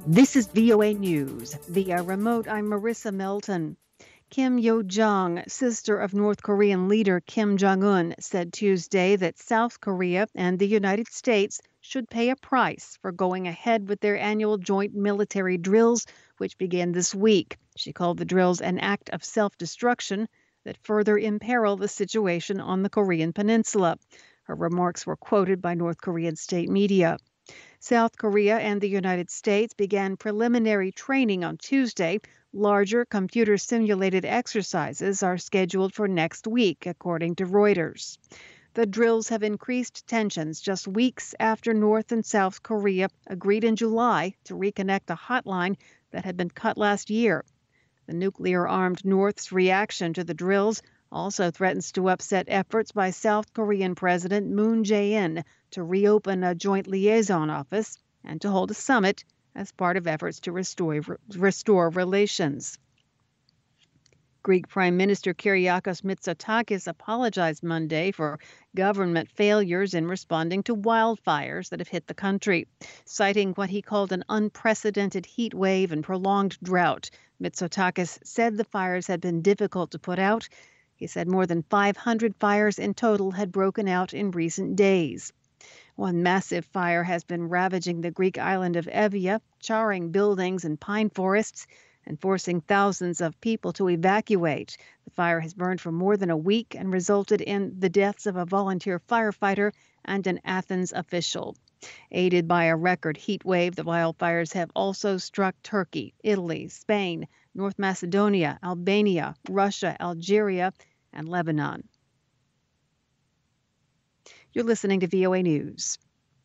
This is VOA News. Via remote, I'm Marissa Melton. Kim Yo-jong, sister of North Korean leader Kim Jong-un, said Tuesday that South Korea and the United States should pay a price for going ahead with their annual joint military drills, which began this week. She called the drills an act of self-destruction that further imperil the situation on the Korean peninsula. Her remarks were quoted by North Korean state media. South Korea and the United States began preliminary training on Tuesday. Larger computer simulated exercises are scheduled for next week, according to Reuters. The drills have increased tensions just weeks after North and South Korea agreed in July to reconnect a hotline that had been cut last year. The nuclear-armed North's reaction to the drills also threatens to upset efforts by South Korean President Moon Jae-in to reopen a joint liaison office and to hold a summit as part of efforts to restore relations. Greek Prime Minister Kyriakos Mitsotakis apologized Monday for government failures in responding to wildfires that have hit the country. Citing what he called an unprecedented heat wave and prolonged drought, Mitsotakis said the fires had been difficult to put out. He said more than 500 fires in total had broken out in recent days. One massive fire has been ravaging the Greek island of Evia, charring buildings and pine forests and forcing thousands of people to evacuate. The fire has burned for more than a week and resulted in the deaths of a volunteer firefighter and an Athens official. Aided by a record heat wave, the wildfires have also struck Turkey, Italy, Spain, North Macedonia, Albania, Russia, Algeria, and Lebanon. You're listening to VOA News.